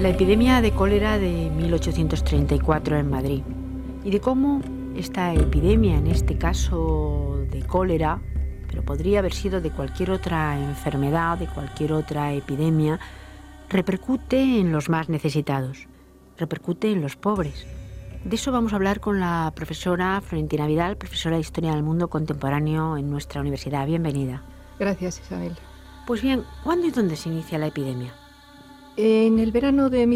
la epidemia de cólera de 1834 en Madrid y de cómo esta epidemia, en este caso de cólera, pero podría haber sido de cualquier otra enfermedad, de cualquier otra epidemia, repercute en los más necesitados, repercute en los pobres. De eso vamos a hablar con la profesora Florentina Vidal, profesora de Historia del Mundo Contemporáneo en nuestra universidad. Bienvenida. Gracias, Isabel. Pues bien, ¿cuándo y dónde se inicia la epidemia? En el verano de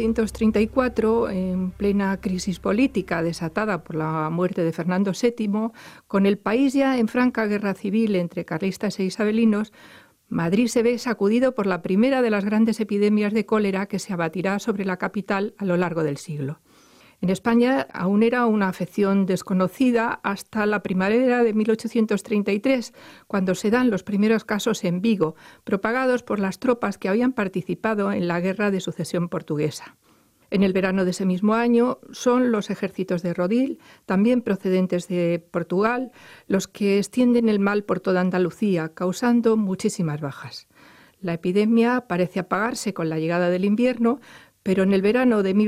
1834, en plena crisis política desatada por la muerte de Fernando VII, con el país ya en franca guerra civil entre carlistas e isabelinos, Madrid se ve sacudido por la primera de las grandes epidemias de cólera que se abatirá sobre la capital a lo largo del siglo. En España aún era una afección desconocida hasta la primavera de 1833, cuando se dan los primeros casos en Vigo, propagados por las tropas que habían participado en la Guerra de Sucesión Portuguesa. En el verano de ese mismo año son los ejércitos de Rodil, también procedentes de Portugal, los que extienden el mal por toda Andalucía, causando muchísimas bajas. La epidemia parece apagarse con la llegada del invierno, pero en el verano de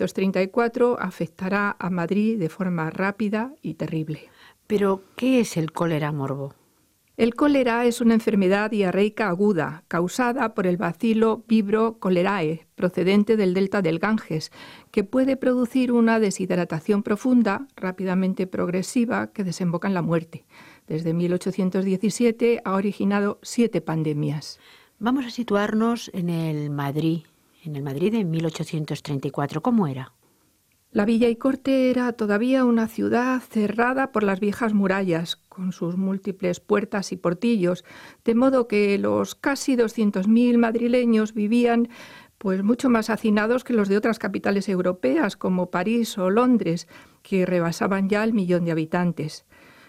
1834 afectará a Madrid de forma rápida y terrible. ¿Pero qué es el cólera morbo? El cólera es una enfermedad diarreica aguda causada por el bacilo Vibrio cholerae, procedente del delta del Ganges, que puede producir una deshidratación profunda, rápidamente progresiva, que desemboca en la muerte. Desde 1817 ha originado 7 pandemias. Vamos a situarnos en el Madrid de 1834. ¿Cómo era? La Villa y Corte era todavía una ciudad cerrada por las viejas murallas, con sus múltiples puertas y portillos, de modo que los casi 200.000 madrileños vivían pues mucho más hacinados que los de otras capitales europeas, como París o Londres, que rebasaban ya el 1.000.000 de habitantes.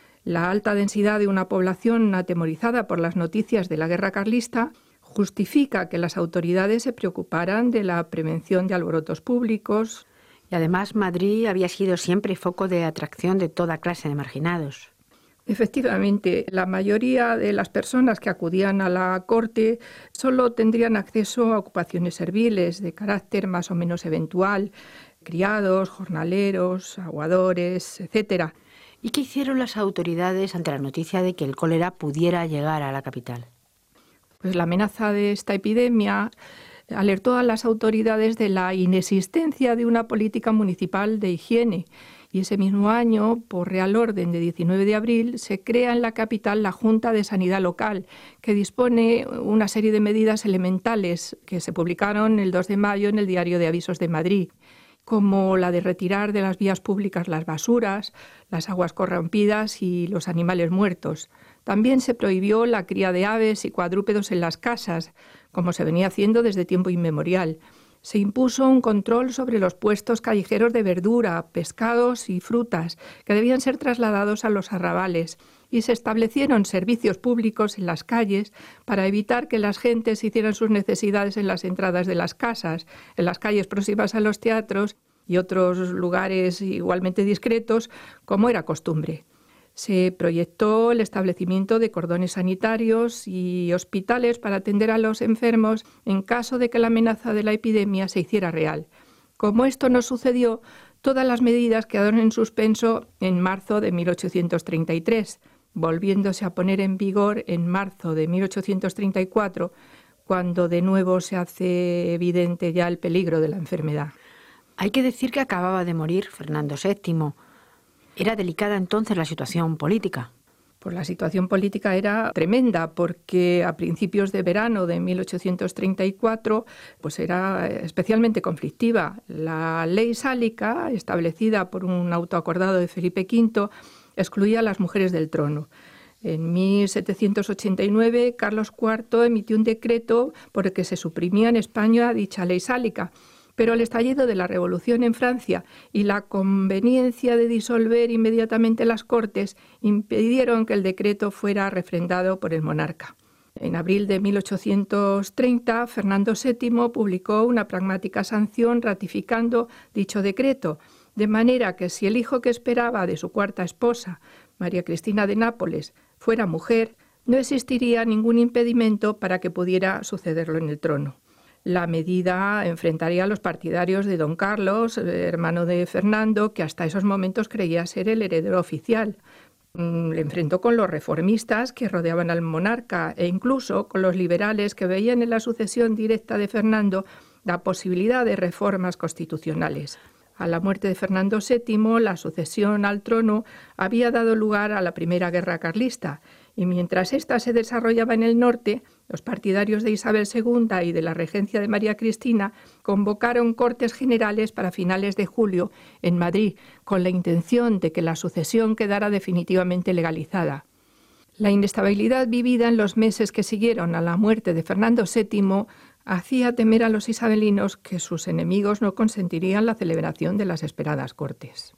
La alta densidad de una población atemorizada por las noticias de la guerra carlista justifica que las autoridades se preocuparan de la prevención de alborotos públicos. Y además Madrid había sido siempre foco de atracción de toda clase de marginados. Efectivamente, la mayoría de las personas que acudían a la corte solo tendrían acceso a ocupaciones serviles de carácter más o menos eventual, criados, jornaleros, aguadores, etc. ¿Y qué hicieron las autoridades ante la noticia de que el cólera pudiera llegar a la capital? Pues la amenaza de esta epidemia alertó a las autoridades de la inexistencia de una política municipal de higiene y ese mismo año, por Real Orden de 19 de abril, se crea en la capital la Junta de Sanidad Local, que dispone una serie de medidas elementales que se publicaron el 2 de mayo en el Diario de Avisos de Madrid, como la de retirar de las vías públicas las basuras, las aguas corrompidas y los animales muertos. También se prohibió la cría de aves y cuadrúpedos en las casas, como se venía haciendo desde tiempo inmemorial. Se impuso un control sobre los puestos callejeros de verdura, pescados y frutas, que debían ser trasladados a los arrabales, y se establecieron servicios públicos en las calles para evitar que las gentes hicieran sus necesidades en las entradas de las casas, en las calles próximas a los teatros y otros lugares igualmente discretos, como era costumbre. Se proyectó el establecimiento de cordones sanitarios y hospitales para atender a los enfermos en caso de que la amenaza de la epidemia se hiciera real. Como esto no sucedió, todas las medidas quedaron en suspenso en marzo de 1833, volviéndose a poner en vigor en marzo de 1834, cuando de nuevo se hace evidente ya el peligro de la enfermedad. Hay que decir que acababa de morir Fernando VII. ¿Era delicada entonces la situación política? Pues la situación política era tremenda, porque a principios de verano de 1834 pues era especialmente conflictiva. La ley sálica, establecida por un auto acordado de Felipe V, excluía a las mujeres del trono. En 1789, Carlos IV emitió un decreto por el que se suprimía en España dicha ley sálica. Pero el estallido de la Revolución en Francia y la conveniencia de disolver inmediatamente las Cortes impidieron que el decreto fuera refrendado por el monarca. En abril de 1830, Fernando VII publicó una pragmática sanción ratificando dicho decreto, de manera que si el hijo que esperaba de su cuarta esposa, María Cristina de Nápoles, fuera mujer, no existiría ningún impedimento para que pudiera sucederlo en el trono. La medida enfrentaría a los partidarios de don Carlos, hermano de Fernando, que hasta esos momentos creía ser el heredero oficial. Le enfrentó con los reformistas que rodeaban al monarca e incluso con los liberales que veían en la sucesión directa de Fernando la posibilidad de reformas constitucionales. A la muerte de Fernando VII, la sucesión al trono había dado lugar a la Primera Guerra Carlista, y mientras ésta se desarrollaba en el norte, los partidarios de Isabel II y de la regencia de María Cristina convocaron Cortes Generales para finales de julio en Madrid, con la intención de que la sucesión quedara definitivamente legalizada. La inestabilidad vivida en los meses que siguieron a la muerte de Fernando VII hacía temer a los isabelinos que sus enemigos no consentirían la celebración de las esperadas Cortes.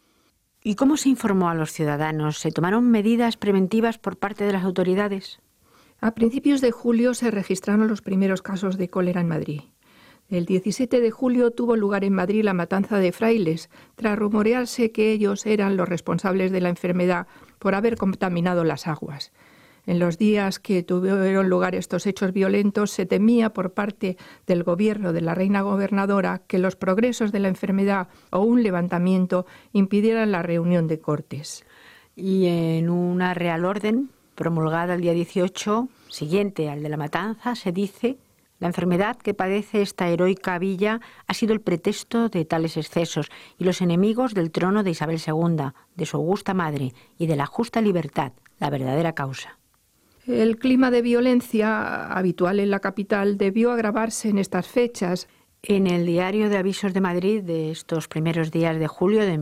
¿Y cómo se informó a los ciudadanos? ¿Se tomaron medidas preventivas por parte de las autoridades? A principios de julio se registraron los primeros casos de cólera en Madrid. El 17 de julio tuvo lugar en Madrid la matanza de frailes, tras rumorearse que ellos eran los responsables de la enfermedad por haber contaminado las aguas. En los días que tuvieron lugar estos hechos violentos, se temía por parte del gobierno de la reina gobernadora que los progresos de la enfermedad o un levantamiento impidieran la reunión de Cortes. Y en una Real Orden promulgada el día 18, siguiente al de la matanza, se dice: la enfermedad que padece esta heroica villa ha sido el pretexto de tales excesos y los enemigos del trono de Isabel II, de su augusta madre y de la justa libertad, la verdadera causa. El clima de violencia habitual en la capital debió agravarse en estas fechas. En el Diario de Avisos de Madrid de estos primeros días de julio de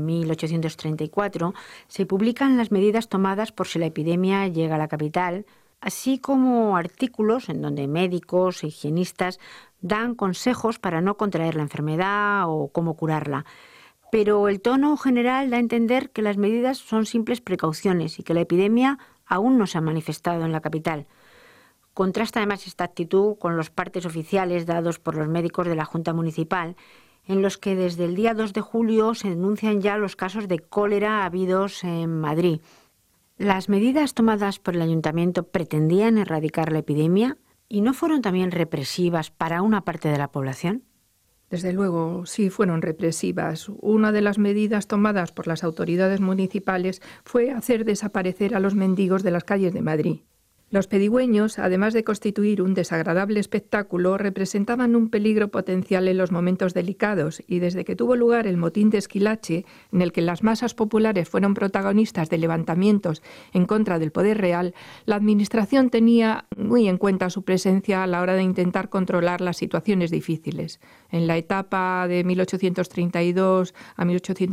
1834 se publican las medidas tomadas por si la epidemia llega a la capital, así como artículos en donde médicos e higienistas dan consejos para no contraer la enfermedad o cómo curarla. Pero el tono general da a entender que las medidas son simples precauciones y que la epidemia aún no se ha manifestado en la capital. Contrasta además esta actitud con los partes oficiales dados por los médicos de la Junta Municipal, en los que desde el día 2 de julio se denuncian ya los casos de cólera habidos en Madrid. ¿Las medidas tomadas por el ayuntamiento pretendían erradicar la epidemia y no fueron también represivas para una parte de la población? Desde luego, sí fueron represivas. Una de las medidas tomadas por las autoridades municipales fue hacer desaparecer a los mendigos de las calles de Madrid. Los pedigüeños, además de constituir un desagradable espectáculo, representaban un peligro potencial en los momentos delicados y desde que tuvo lugar el motín de Esquilache, en el que las masas populares fueron protagonistas de levantamientos en contra del poder real, la Administración tenía muy en cuenta su presencia a la hora de intentar controlar las situaciones difíciles. En la etapa de 1832 a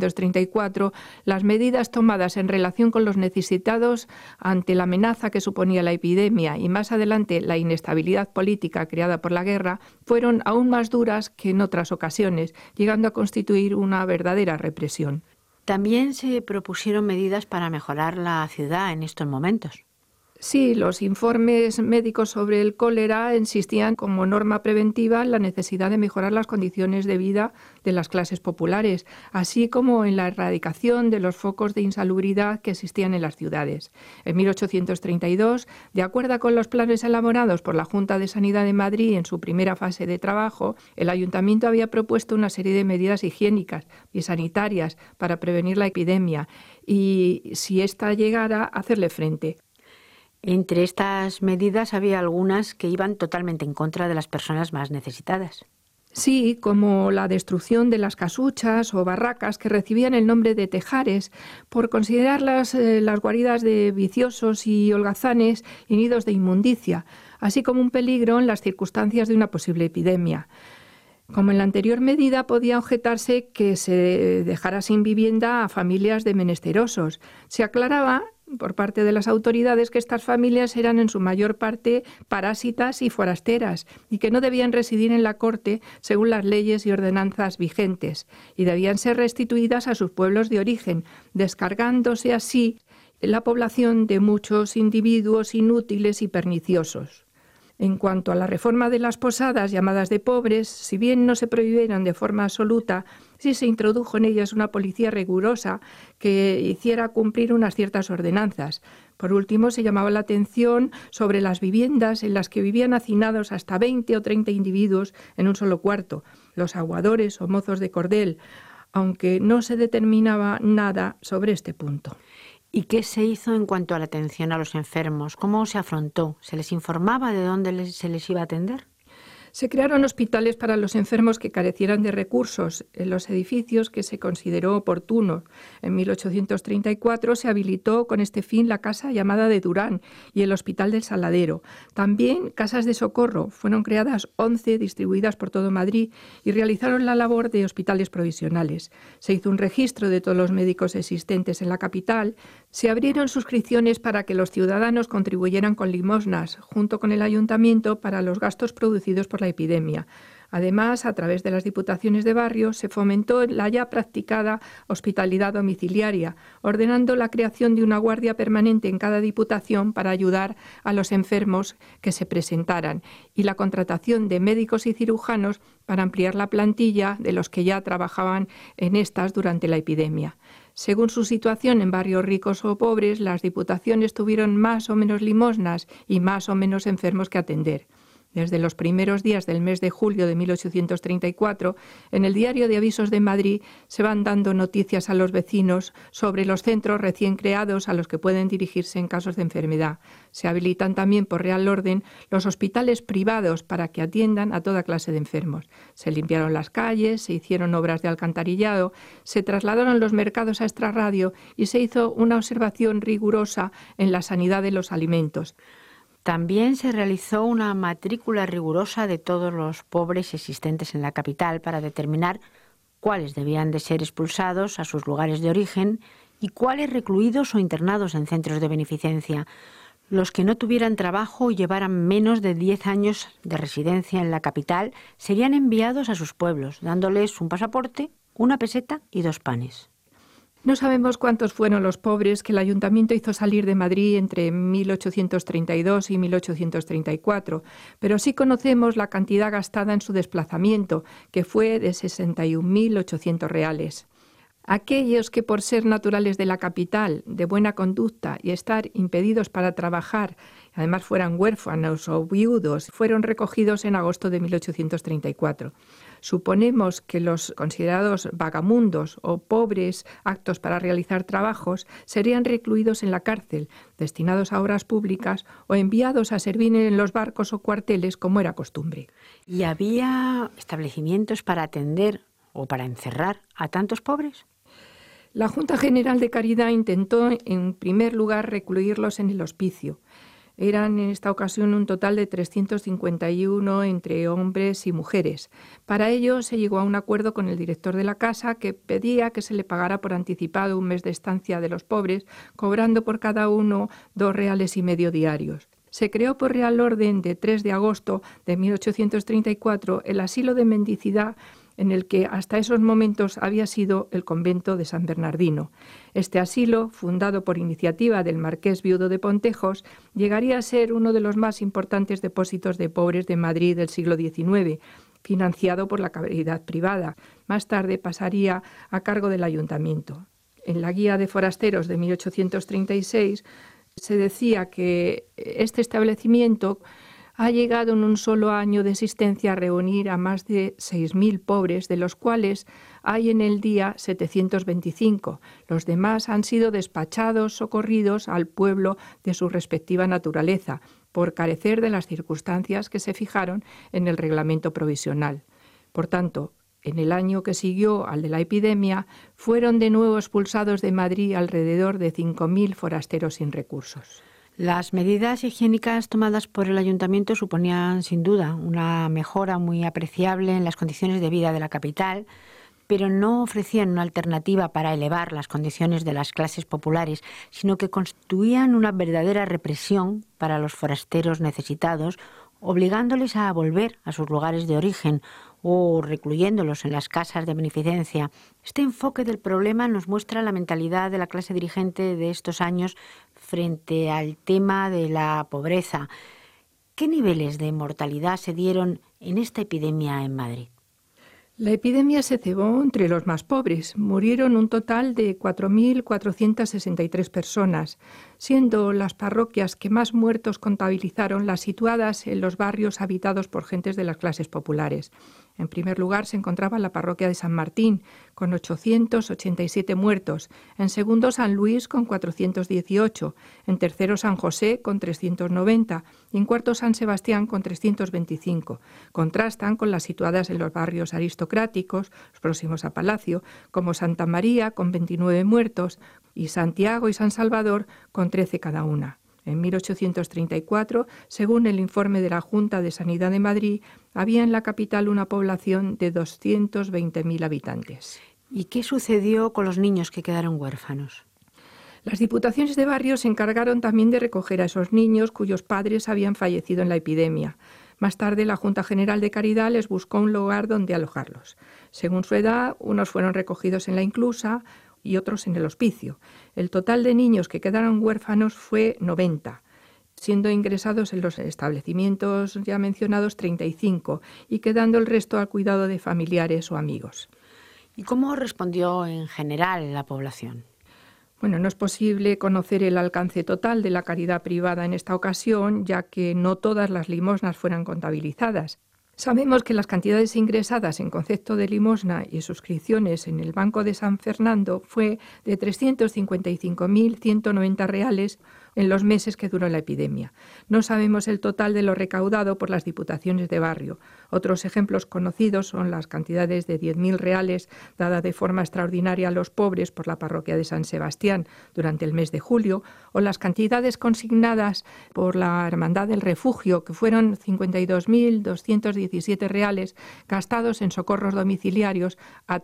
1834, las medidas tomadas en relación con los necesitados ante la amenaza que suponía la epidemia y más adelante la inestabilidad política creada por la guerra fueron aún más duras que en otras ocasiones, llegando a constituir una verdadera represión. También se propusieron medidas para mejorar la ciudad en estos momentos. Sí, los informes médicos sobre el cólera insistían como norma preventiva en la necesidad de mejorar las condiciones de vida de las clases populares, así como en la erradicación de los focos de insalubridad que existían en las ciudades. En 1832, de acuerdo con los planes elaborados por la Junta de Sanidad de Madrid en su primera fase de trabajo, el Ayuntamiento había propuesto una serie de medidas higiénicas y sanitarias para prevenir la epidemia y, si ésta llegara, hacerle frente. Entre estas medidas había algunas que iban totalmente en contra de las personas más necesitadas. Sí, como la destrucción de las casuchas o barracas que recibían el nombre de tejares por considerarlas las guaridas de viciosos y holgazanes y nidos de inmundicia, así como un peligro en las circunstancias de una posible epidemia. Como en la anterior medida, podía objetarse que se dejara sin vivienda a familias de menesterosos. Se aclaraba por parte de las autoridades que estas familias eran en su mayor parte parásitas y forasteras y que no debían residir en la corte según las leyes y ordenanzas vigentes y debían ser restituidas a sus pueblos de origen, descargándose así la población de muchos individuos inútiles y perniciosos. En cuanto a la reforma de las posadas llamadas de pobres, si bien no se prohibieron de forma absoluta, Sí, se introdujo en ellas una policía rigurosa que hiciera cumplir unas ciertas ordenanzas. Por último, se llamaba la atención sobre las viviendas en las que vivían hacinados hasta 20 o 30 individuos en un solo cuarto, los aguadores o mozos de cordel, aunque no se determinaba nada sobre este punto. ¿Y qué se hizo en cuanto a la atención a los enfermos? ¿Cómo se afrontó? ¿Se les informaba de dónde se les iba a atender? Se crearon hospitales para los enfermos que carecieran de recursos en los edificios que se consideró oportuno. En 1834 se habilitó con este fin la casa llamada de Durán y el Hospital del Saladero. También casas de socorro. Fueron creadas 11 distribuidas por todo Madrid y realizaron la labor de hospitales provisionales. Se hizo un registro de todos los médicos existentes en la capital. Se abrieron suscripciones para que los ciudadanos contribuyeran con limosnas, junto con el ayuntamiento, para los gastos producidos por la epidemia. Además, a través de las diputaciones de barrio, se fomentó la ya practicada hospitalidad domiciliaria, ordenando la creación de una guardia permanente en cada diputación para ayudar a los enfermos que se presentaran y la contratación de médicos y cirujanos para ampliar la plantilla de los que ya trabajaban en estas durante la epidemia. Según su situación en barrios ricos o pobres, las diputaciones tuvieron más o menos limosnas y más o menos enfermos que atender. Desde los primeros días del mes de julio de 1834, en el Diario de Avisos de Madrid se van dando noticias a los vecinos sobre los centros recién creados a los que pueden dirigirse en casos de enfermedad. Se habilitan también por Real Orden los hospitales privados para que atiendan a toda clase de enfermos. Se limpiaron las calles, se hicieron obras de alcantarillado, se trasladaron los mercados a extrarradio y se hizo una observación rigurosa en la sanidad de los alimentos. También se realizó una matrícula rigurosa de todos los pobres existentes en la capital para determinar cuáles debían de ser expulsados a sus lugares de origen y cuáles recluidos o internados en centros de beneficencia. Los que no tuvieran trabajo y llevaran menos de 10 años de residencia en la capital serían enviados a sus pueblos, dándoles un pasaporte, una peseta y 2 panes. No sabemos cuántos fueron los pobres que el ayuntamiento hizo salir de Madrid entre 1832 y 1834, pero sí conocemos la cantidad gastada en su desplazamiento, que fue de 61.800 reales. Aquellos que por ser naturales de la capital, de buena conducta y estar impedidos para trabajar, además fueran huérfanos o viudos, fueron recogidos en agosto de 1834. Suponemos que los considerados vagamundos o pobres aptos para realizar trabajos serían recluidos en la cárcel, destinados a obras públicas o enviados a servir en los barcos o cuarteles como era costumbre. ¿Y había establecimientos para atender o para encerrar a tantos pobres? La Junta General de Caridad intentó, en primer lugar, recluirlos en el hospicio. Eran en esta ocasión un total de 351 entre hombres y mujeres. Para ello se llegó a un acuerdo con el director de la casa que pedía que se le pagara por anticipado un mes de estancia de los pobres, cobrando por cada uno 2,5 reales diarios. Se creó por Real Orden de 3 de agosto de 1834 el asilo de mendicidad en el que hasta esos momentos había sido el convento de San Bernardino. Este asilo, fundado por iniciativa del marqués viudo de Pontejos, llegaría a ser uno de los más importantes depósitos de pobres de Madrid del siglo XIX, financiado por la caridad privada. Más tarde pasaría a cargo del ayuntamiento. En la Guía de Forasteros de 1836 se decía que este establecimiento ha llegado en un solo año de existencia a reunir a más de 6.000 pobres, de los cuales hay en el día 725. Los demás han sido despachados, socorridos al pueblo de su respectiva naturaleza, por carecer de las circunstancias que se fijaron en el reglamento provisional. Por tanto, en el año que siguió al de la epidemia, fueron de nuevo expulsados de Madrid alrededor de 5.000 forasteros sin recursos. Las medidas higiénicas tomadas por el ayuntamiento suponían, sin duda, una mejora muy apreciable en las condiciones de vida de la capital, pero no ofrecían una alternativa para elevar las condiciones de las clases populares, sino que constituían una verdadera represión para los forasteros necesitados, obligándoles a volver a sus lugares de origen o recluyéndolos en las casas de beneficencia. Este enfoque del problema nos muestra la mentalidad de la clase dirigente de estos años frente al tema de la pobreza. ¿Qué niveles de mortalidad se dieron en esta epidemia en Madrid? La epidemia se cebó entre los más pobres. Murieron un total de 4.463 personas, siendo las parroquias que más muertos contabilizaron las situadas en los barrios habitados por gentes de las clases populares. En primer lugar se encontraba la parroquia de San Martín, con 887 muertos. En segundo, San Luis, con 418. En tercero, San José, con 390. Y en cuarto, San Sebastián, con 325. Contrastan con las situadas en los barrios aristocráticos, los próximos a Palacio, como Santa María, con 29 muertos, y Santiago y San Salvador, con 13 cada una. En 1834, según el informe de la Junta de Sanidad de Madrid, había en la capital una población de 220.000 habitantes. ¿Y qué sucedió con los niños que quedaron huérfanos? Las diputaciones de barrio se encargaron también de recoger a esos niños cuyos padres habían fallecido en la epidemia. Más tarde, la Junta General de Caridad les buscó un lugar donde alojarlos. Según su edad, unos fueron recogidos en la Inclusa y otros en el hospicio. El total de niños que quedaron huérfanos fue 90, siendo ingresados en los establecimientos ya mencionados 35 y quedando el resto al cuidado de familiares o amigos. ¿Y cómo respondió en general la población? Bueno, no es posible conocer el alcance total de la caridad privada en esta ocasión, ya que no todas las limosnas fueran contabilizadas. Sabemos que las cantidades ingresadas en concepto de limosna y suscripciones en el Banco de San Fernando fue de 355.190 reales en los meses que duró la epidemia. No sabemos el total de lo recaudado por las diputaciones de barrio. Otros ejemplos conocidos son las cantidades de 10.000 reales dadas de forma extraordinaria a los pobres por la parroquia de San Sebastián durante el mes de julio, o las cantidades consignadas por la Hermandad del Refugio, que fueron 52.217 reales gastados en socorros domiciliarios a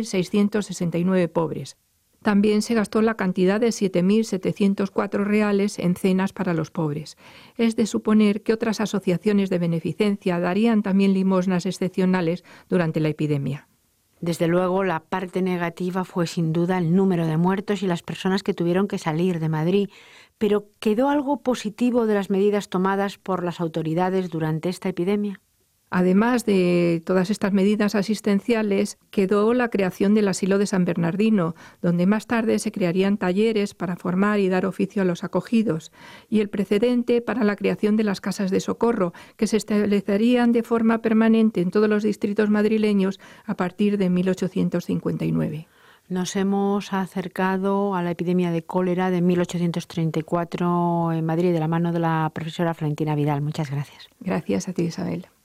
3.669 pobres. También se gastó la cantidad de 7.704 reales en cenas para los pobres. Es de suponer que otras asociaciones de beneficencia darían también limosnas excepcionales durante la epidemia. Desde luego, la parte negativa fue sin duda el número de muertos y las personas que tuvieron que salir de Madrid. Pero ¿quedó algo positivo de las medidas tomadas por las autoridades durante esta epidemia? Además de todas estas medidas asistenciales, quedó la creación del asilo de San Bernardino, donde más tarde se crearían talleres para formar y dar oficio a los acogidos, y el precedente para la creación de las casas de socorro, que se establecerían de forma permanente en todos los distritos madrileños a partir de 1859. Nos hemos acercado a la epidemia de cólera de 1834 en Madrid de la mano de la profesora Florentina Vidal. Muchas gracias. Gracias a ti, Isabel.